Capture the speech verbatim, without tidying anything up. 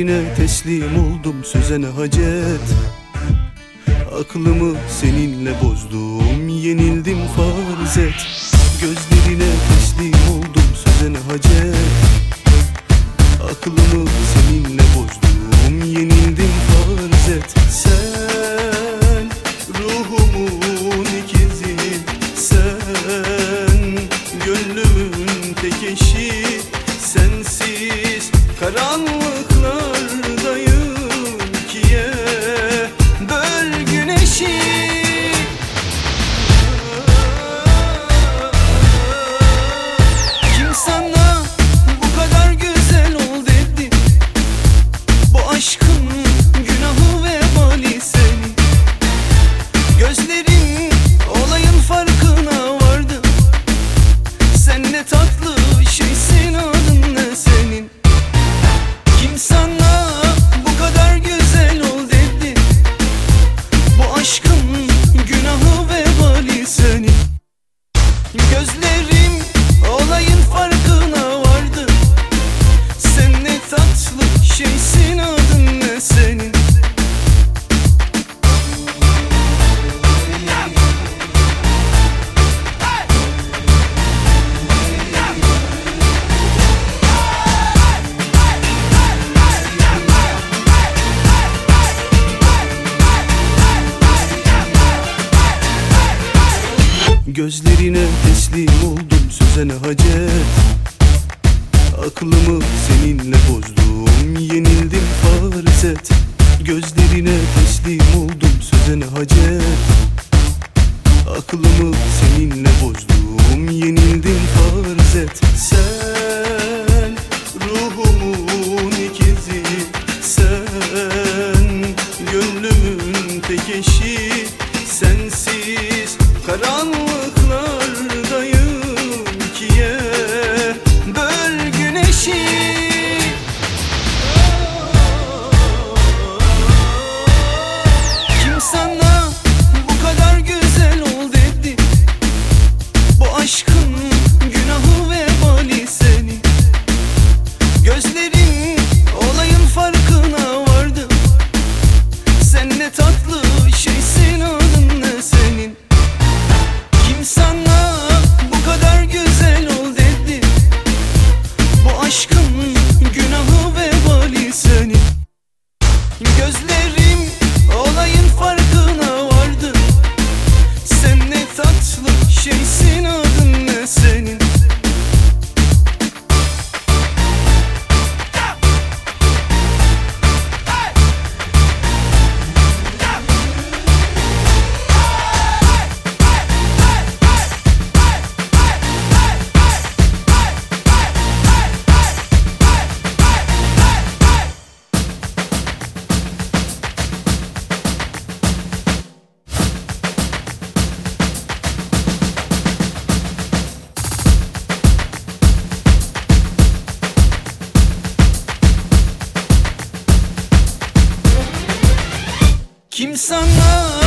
Gözlerine teslim oldum, söze ne hacet. Aklımı seninle bozdum, yenildim farz et. Gözlerine teslim oldum, söze ne hacet. Aklımı seninle bozdum, yenildim farz et. Sen ruhumun ikizi, sen gönlümün tek eşi. Sensiz karanlıklardayım, ikiye böl güneşi. Kim sana bu kadar güzel ol dedi? Bu aşkın günahı vebali senin. Gözlerin olayın farkına vardı. Sen ne tatlı şeysin, adın ne senin? Kim sana bu kadar güzel ol dedi? Bu aşkın günahı vebali senin. Gözlerim olayın farkına vardı. Sen ne tatlı şeysin, adın ne senin? Gözlerine teslim oldum, söze ne hacet. Aklımı seninle bozdum, yenildim farz et. Gözlerine teslim oldum, söze ne hacet. Aklımı seninle bozdum, yenildim farz et. Sen ruhumun ikizi, sen gönlümün tek eşi. Sensiz karanlıklardayım, ikiye böl güneşi. Kim sana bu kadar güzel ol dedi? Bu aşkın günahı vebali senin. Gözlerin olayın farkına vardı. Sen ne tatlı şeysin, adın ne senin? Kim sana bu kadar güzel ol dedi? Bu aşkın günahı vebali senin. Gözlerim olayın farkına vardı. Sen ne tatlı şeysin, adın ne senin? Kim sana